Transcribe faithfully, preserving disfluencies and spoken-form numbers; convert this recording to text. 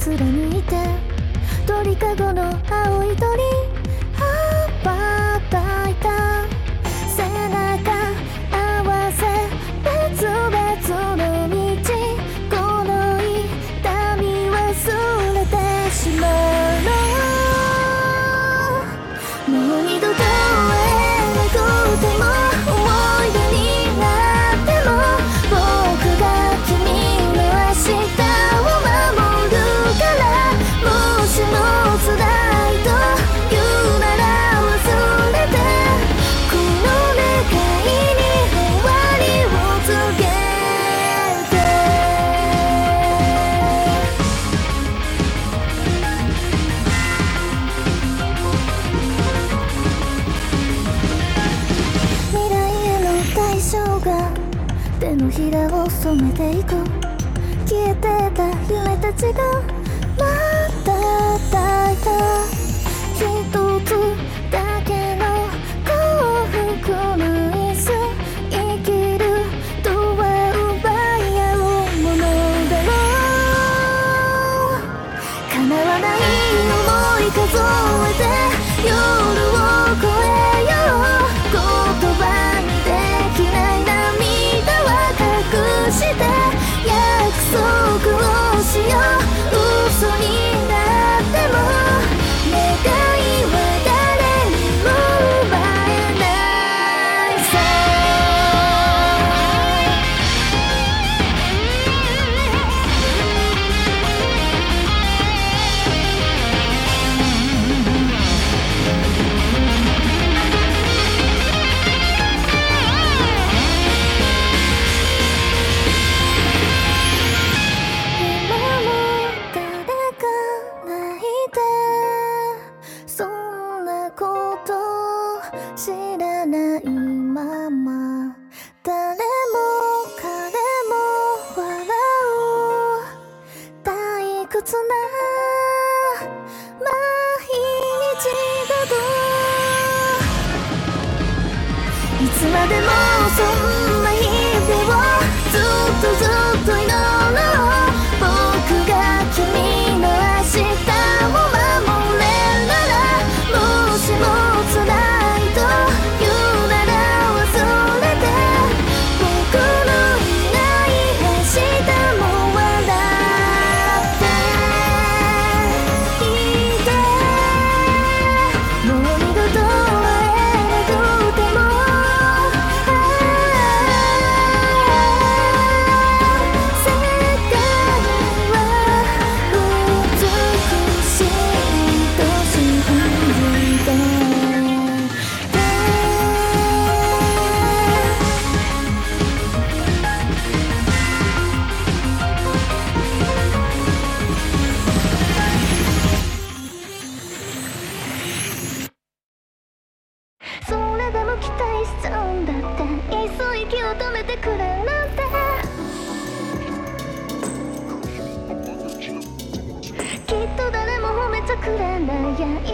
貫いて鳥かごの青い鳥羽ばたいた背中合わせ別々の道この痛み忘れてしまうのもう二度と会えなくても思い出になっても僕が君の明日を守るからもしも辛いと言うなら忘れてこの願いに終わりを告げて未来への代償が手のひらを染めていく消えてた夢たちがまた抱いた一つだけの幸福の椅子生きるとは奪い合うものだろう叶わない想い数えて夜を越えよう言葉にできない涙は隠して約束をしよう嘘になっても願いは誰にも奪えないさ今も誰か泣いてそんなこと知らないまま誰も彼も笑う退屈な毎日だといつまでもそんな日々をずっとずっと祈ろう僕が君の明日を守れるならもしも辛いと言うなら忘れて僕のいない明日も笑っていてもう二度と会えなくても世界は美しいと信じてそれでも期待しちゃうんだっていっそ息を止めてくれなんてきっと誰も褒めちゃくれないや